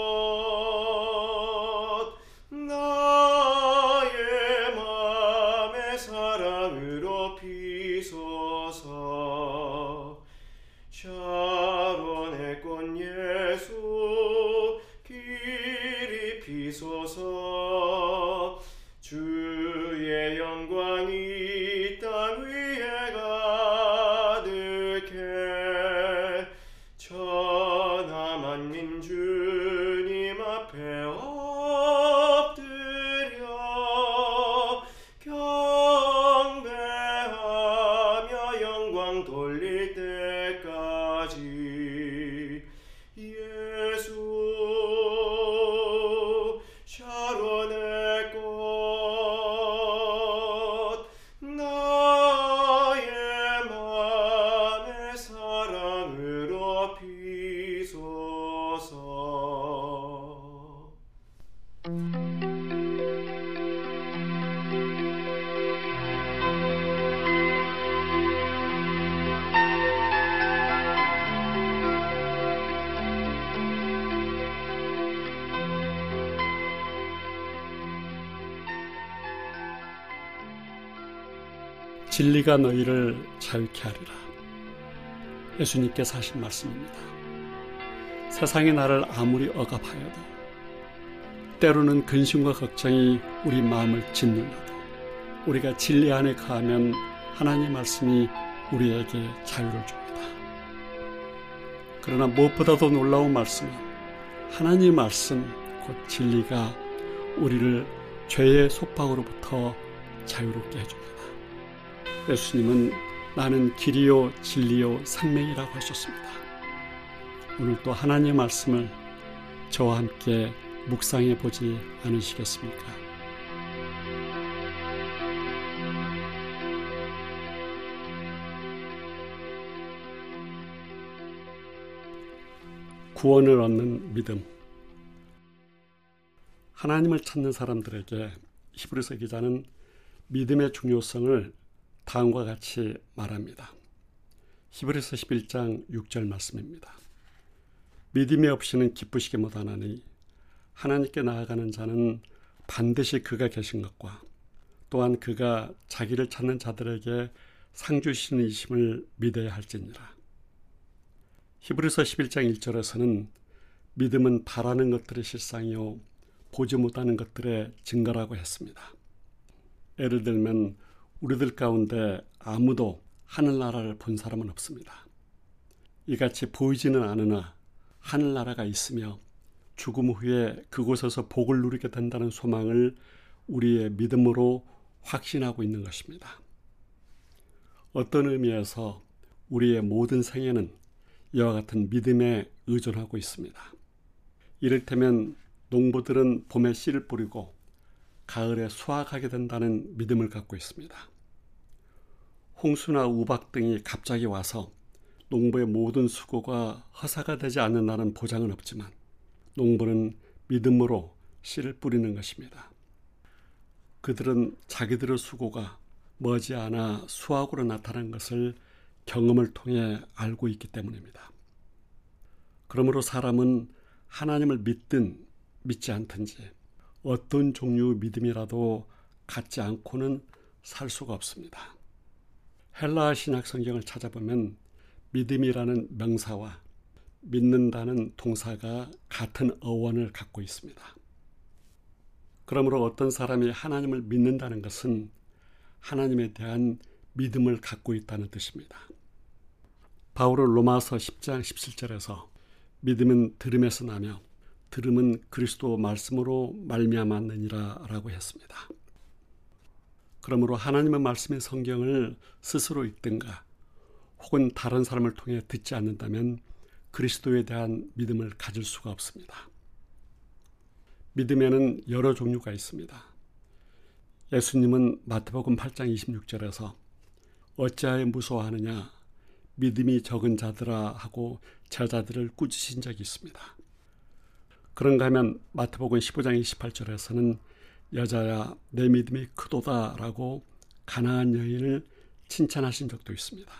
꽃 나의 맘의 사랑으로 피소서. 샤론의 꽃 예수 길이 피소서. 주의 영광이 땅 위에 가득해 천하 만민 주님 앞에 엎드려 경배하며 영광 돌릴 때까지. 예수 샤론의 꽃 나의 맘의 사랑으로 피소서. 진리가 너희를 자유케 하리라. 예수님께서 하신 말씀입니다. 세상이 나를 아무리 억압하여도, 때로는 근심과 걱정이 우리 마음을 짓눌러도, 우리가 진리 안에 거하면 하나님의 말씀이 우리에게 자유를 줍니다. 그러나 무엇보다도 놀라운 말씀은 하나님의 말씀, 곧 진리가 우리를 죄의 속박으로부터 자유롭게 해줍니다. 예수님은 나는 길이요 진리요 생명이라고 하셨습니다. 오늘 또 하나님의 말씀을 저와 함께 묵상해 보지 않으시겠습니까? 구원을 얻는 믿음. 하나님을 찾는 사람들에게 히브리서 기자는 믿음의 중요성을 다음과 같이 말합니다. 히브리서 11장 6절 말씀입니다. 믿음이 없이는 기쁘시게 못하나니 하나님께 나아가는 자는 반드시 그가 계신 것과 또한 그가 자기를 찾는 자들에게 상 주시는 이심을 믿어야 할지니라. 히브리서 11장 1절에서는 믿음은 바라는 것들의 실상이요 보지 못하는 것들의 증거라고 했습니다. 예를 들면 우리들 가운데 아무도 하늘나라를 본 사람은 없습니다. 이같이 보이지는 않으나 하늘나라가 있으며 죽음 후에 그곳에서 복을 누리게 된다는 소망을 우리의 믿음으로 확신하고 있는 것입니다. 어떤 의미에서 우리의 모든 생애는 이와 같은 믿음에 의존하고 있습니다. 이를테면 농부들은 봄에 씨를 뿌리고 가을에 수확하게 된다는 믿음을 갖고 있습니다. 홍수나 우박 등이 갑자기 와서 농부의 모든 수고가 허사가 되지 않는다는 보장은 없지만 농부는 믿음으로 씨를 뿌리는 것입니다. 그들은 자기들의 수고가 머지않아 수확으로 나타난 것을 경험을 통해 알고 있기 때문입니다. 그러므로 사람은 하나님을 믿든 믿지 않든지 어떤 종류의 믿음이라도 갖지 않고는 살 수가 없습니다. 헬라어 신약 성경을 찾아보면 믿음이라는 명사와 믿는다는 동사가 같은 어원을 갖고 있습니다. 그러므로 어떤 사람이 하나님을 믿는다는 것은 하나님에 대한 믿음을 갖고 있다는 뜻입니다. 바울은 로마서 10장 17절에서 믿음은 들음에서 나며 들음은 그리스도 말씀으로 말미암았느니라 라고 했습니다. 그러므로 하나님의 말씀인 성경을 스스로 읽든가 혹은 다른 사람을 통해 듣지 않는다면 그리스도에 대한 믿음을 가질 수가 없습니다. 믿음에는 여러 종류가 있습니다. 예수님은 마태복음 8장 26절에서 어찌하여 무서워하느냐 믿음이 적은 자들아 하고 제자들을 꾸짖으신 적이 있습니다. 그런가 하면 마태복음 15장 28절에서는 여자야 내 믿음이 크도다 라고 가나안 여인을 칭찬하신 적도 있습니다.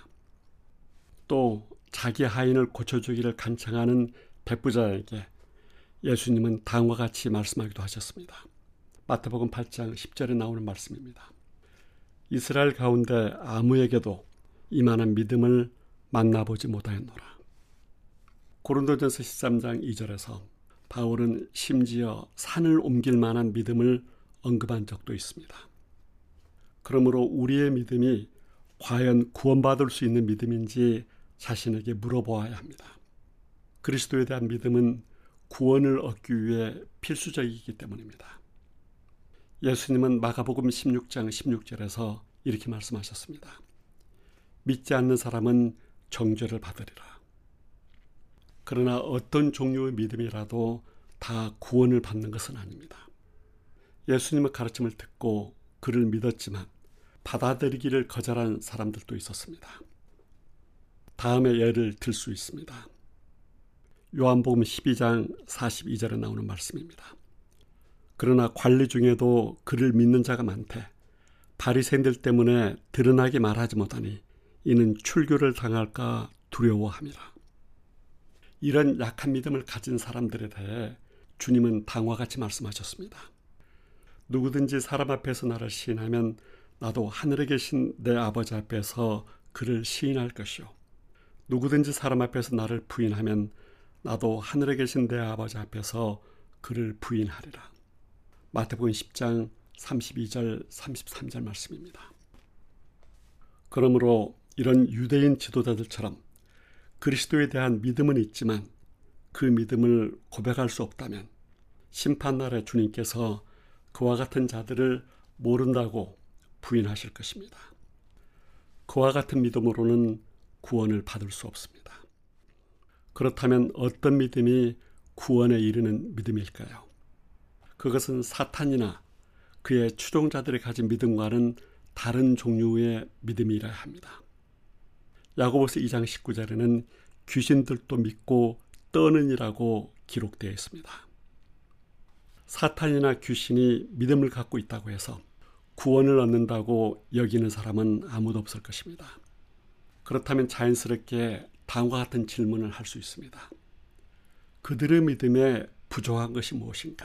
또 자기 하인을 고쳐주기를 간청하는 백부자에게 예수님은 다음과 같이 말씀하기도 하셨습니다. 마태복음 8장 10절에 나오는 말씀입니다. 이스라엘 가운데 아무에게도 이만한 믿음을 만나보지 못하였노라. 고린도전서 13장 2절에서 바울은 심지어 산을 옮길 만한 믿음을 언급한 적도 있습니다. 그러므로 우리의 믿음이 과연 구원받을 수 있는 믿음인지 자신에게 물어보아야 합니다. 그리스도에 대한 믿음은 구원을 얻기 위해 필수적이기 때문입니다. 예수님은 마가복음 16장 16절에서 이렇게 말씀하셨습니다. 믿지 않는 사람은 정죄를 받으리라. 그러나 어떤 종류의 믿음이라도 다 구원을 받는 것은 아닙니다. 예수님의 가르침을 듣고 그를 믿었지만 받아들이기를 거절한 사람들도 있었습니다. 다음에 예를 들 수 있습니다. 요한복음 12장 42절에 나오는 말씀입니다. 그러나 관리 중에도 그를 믿는 자가 많되 바리새인들 때문에 드러나게 말하지 못하니 이는 출교를 당할까 두려워함이라. 이런 약한 믿음을 가진 사람들에 대해 주님은 다음과 같이 말씀하셨습니다. 누구든지 사람 앞에서 나를 시인하면 나도 하늘에 계신 내 아버지 앞에서 그를 시인할 것이요. 누구든지 사람 앞에서 나를 부인하면 나도 하늘에 계신 내 아버지 앞에서 그를 부인하리라. 마태복음 10장 32절 33절 말씀입니다. 그러므로 이런 유대인 지도자들처럼 그리스도에 대한 믿음은 있지만 그 믿음을 고백할 수 없다면 심판날에 주님께서 그와 같은 자들을 모른다고 부인하실 것입니다. 그와 같은 믿음으로는 구원을 받을 수 없습니다. 그렇다면 어떤 믿음이 구원에 이르는 믿음일까요? 그것은 사탄이나 그의 추종자들이 가진 믿음과는 다른 종류의 믿음이라야 합니다. 야고보서 2장 19절에는 귀신들도 믿고 떠느니라고 기록되어 있습니다. 사탄이나 귀신이 믿음을 갖고 있다고 해서 구원을 얻는다고 여기는 사람은 아무도 없을 것입니다. 그렇다면 자연스럽게 다음과 같은 질문을 할 수 있습니다. 그들의 믿음에 부족한 것이 무엇인가?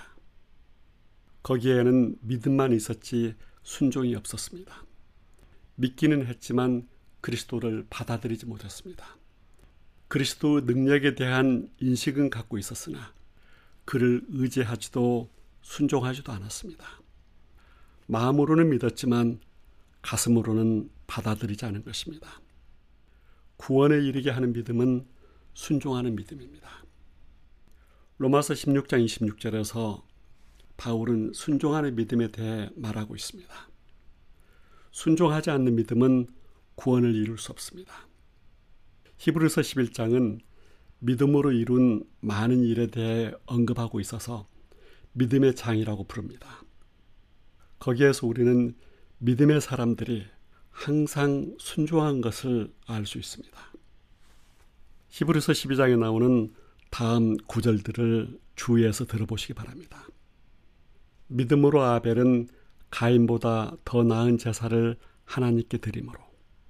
거기에는 믿음만 있었지 순종이 없었습니다. 믿기는 했지만 그리스도를 받아들이지 못했습니다. 그리스도의 능력에 대한 인식은 갖고 있었으나 그를 의지하지도 순종하지도 않았습니다. 마음으로는 믿었지만 가슴으로는 받아들이지 않은 것입니다. 구원에 이르게 하는 믿음은 순종하는 믿음입니다. 로마서 16장 26절에서 바울은 순종하는 믿음에 대해 말하고 있습니다. 순종하지 않는 믿음은 구원을 이룰 수 없습니다. 히브리서 11장은 믿음으로 이룬 많은 일에 대해 언급하고 있어서 믿음의 장이라고 부릅니다. 거기에서 우리는 믿음의 사람들이 항상 순종한 것을 알 수 있습니다. 히브리서 12장에 나오는 다음 구절들을 주의해서 들어보시기 바랍니다. 믿음으로 아벨은 가인보다 더 나은 제사를 하나님께 드리므로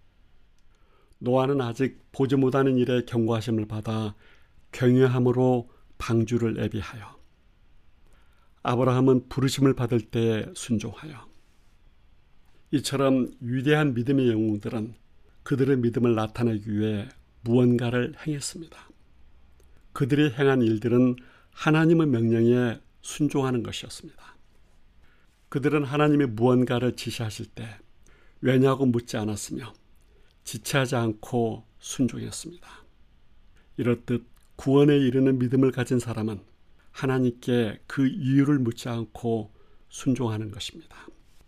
노아는 아직 보지 못하는 일에 경고하심을 받아 경외함으로 방주를 애비하여 아브라함은 부르심을 받을 때에 순종하여 이처럼 위대한 믿음의 영웅들은 그들의 믿음을 나타내기 위해 무언가를 행했습니다. 그들이 행한 일들은 하나님의 명령에 순종하는 것이었습니다. 그들은 하나님의 무언가를 지시하실 때 왜냐고 묻지 않았으며 지체하지 않고 순종했습니다. 이렇듯 구원에 이르는 믿음을 가진 사람은 하나님께 그 이유를 묻지 않고 순종하는 것입니다.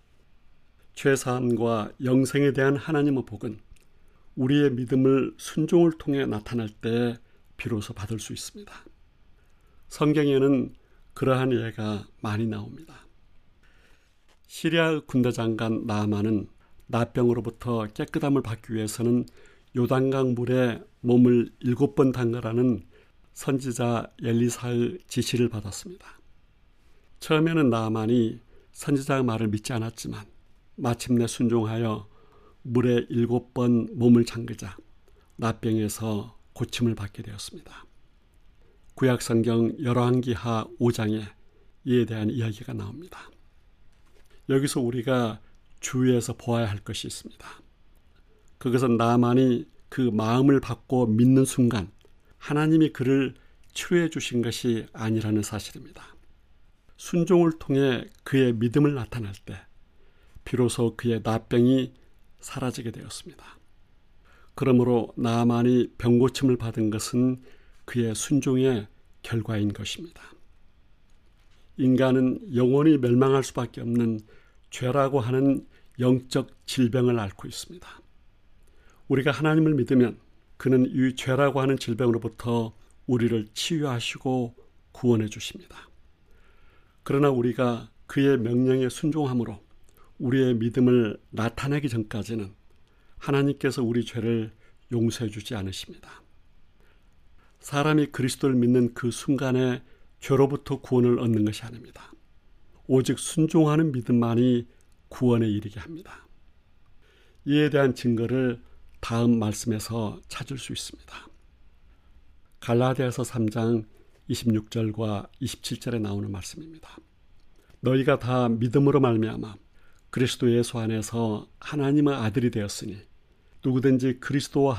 죄사함과 영생에 대한 하나님의 복은 우리의 믿음을 순종을 통해 나타날 때 비로소 받을 수 있습니다. 성경에는 그러한 예가 많이 나옵니다. 시리아 군대 장관 나아만은 나병으로부터 깨끗함을 받기 위해서는 요단강 물에 몸을 7번 담가라는 선지자 엘리사의 지시를 받았습니다. 처음에는 나아만이 선지자의 말을 믿지 않았지만 마침내 순종하여 물에 7번 몸을 잠그자 나병에서 고침을 받게 되었습니다. 구약성경 열왕기하 5장에 이에 대한 이야기가 나옵니다. 여기서 우리가 주의해서 보아야 할 것이 있습니다. 그것은 나만이 그 마음을 받고 믿는 순간 하나님이 그를 치료해 주신 것이 아니라는 사실입니다. 순종을 통해 그의 믿음을 나타낼 때 비로소 그의 나병이 사라지게 되었습니다. 그러므로 나만이 병고침을 받은 것은 그의 순종의 결과인 것입니다. 인간은 영원히 멸망할 수밖에 없는 죄라고 하는 영적 질병을 앓고 있습니다. 우리가 하나님을 믿으면 그는 이 죄라고 하는 질병으로부터 우리를 치유하시고 구원해 주십니다. 그러나 우리가 그의 명령에 순종함으로 우리의 믿음을 나타내기 전까지는 하나님께서 우리 죄를 용서해 주지 않으십니다. 사람이 그리스도를 믿는 그 순간에 죄로부터 구원을 얻는 것이 아닙니다. 오직 순종하는 믿음만이 구원에 이르게 합니다. 이에 대한 증거를 다음 말씀에서 찾을 수 있습니다. 갈라디아서 3장 26절과 27절에 나오는 말씀입니다. 너희가 다 믿음으로 말미암아 그리스도 예수 안에서 하나님의 아들이 되었으니 누구든지 그리스도와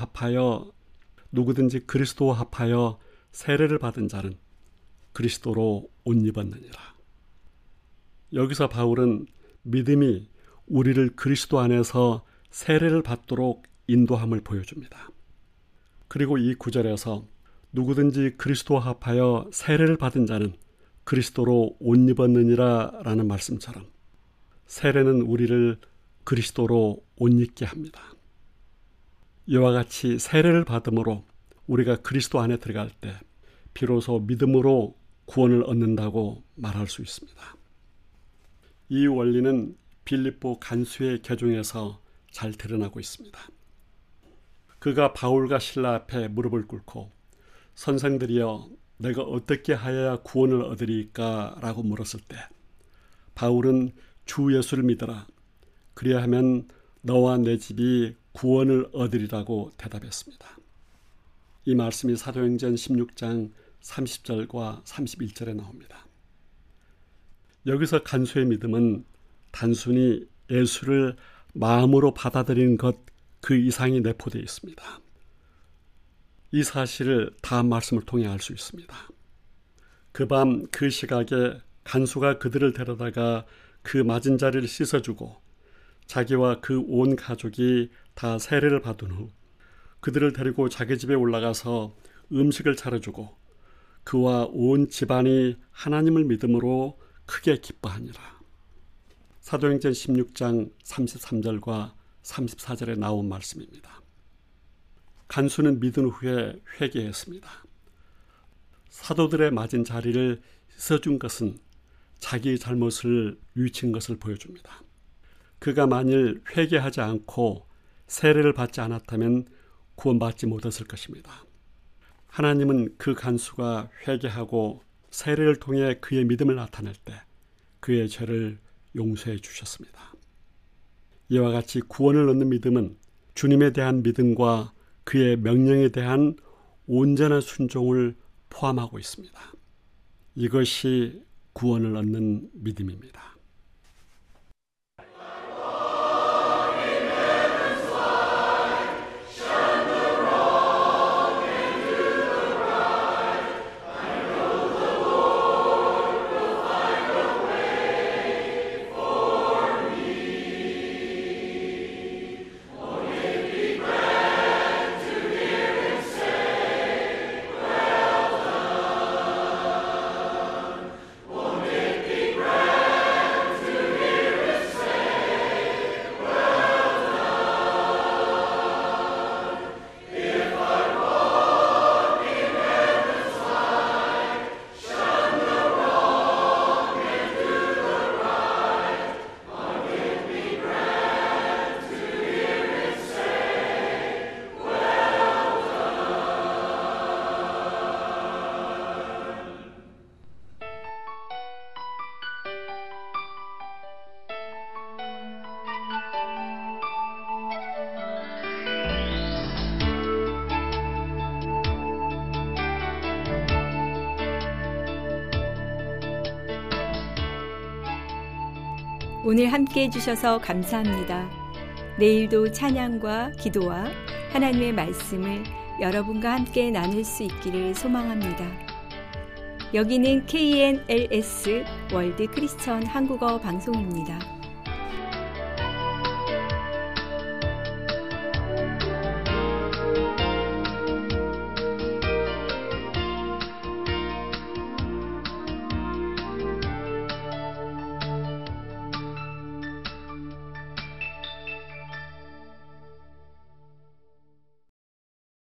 합하여 세례를 받은 자는 그리스도로 옷 입었느니라. 여기서 바울은 믿음이 우리를 그리스도 안에서 세례를 받도록 인도함을 보여줍니다. 그리고 이 구절에서 누구든지 그리스도와 합하여 세례를 받은 자는 그리스도로 옷 입었느니라 라는 말씀처럼 세례는 우리를 그리스도로 옷 입게 합니다. 이와 같이 세례를 받음으로 우리가 그리스도 안에 들어갈 때 비로소 믿음으로 구원을 얻는다고 말할 수 있습니다. 이 원리는 빌립보 간수의 계종에서 잘 드러나고 있습니다. 그가 바울과 신라 앞에 무릎을 꿇고 선생들이여 내가 어떻게 하여야 구원을 얻으리까 라고 물었을 때 바울은 주 예수를 믿어라. 그리하면 너와 내 집이 구원을 얻으리라고 대답했습니다. 이 말씀이 사도행전 16장 30절과 31절에 나옵니다. 여기서 간수의 믿음은 단순히 예수를 마음으로 받아들이는 것 그 이상이 내포되어 있습니다. 이 사실을 다음 말씀을 통해 알 수 있습니다. 그 밤 그 시각에 간수가 그들을 데려다가 그 맞은 자리를 씻어주고 자기와 그 온 가족이 다 세례를 받은 후 그들을 데리고 자기 집에 올라가서 음식을 차려주고 그와 온 집안이 하나님을 믿음으로 크게 기뻐하니라. 사도행전 16장 33절과 34절에 나온 말씀입니다. 간수는 믿은 후에 회개했습니다. 사도들의 맞은 자리를 씻어준 것은 자기의 잘못을 뉘우친 것을 보여줍니다. 그가 만일 회개하지 않고 세례를 받지 않았다면 구원받지 못했을 것입니다. 하나님은 그 간수가 회개하고 세례를 통해 그의 믿음을 나타낼 때 그의 죄를 용서해 주셨습니다. 이와 같이 구원을 얻는 믿음은 주님에 대한 믿음과 그의 명령에 대한 온전한 순종을 포함하고 있습니다. 이것이 구원을 얻는 믿음입니다. 오늘 함께 해주셔서 감사합니다. 내일도 찬양과 기도와 하나님의 말씀을 여러분과 함께 나눌 수 있기를 소망합니다. 여기는 KNLS 월드 크리스천 한국어 방송입니다.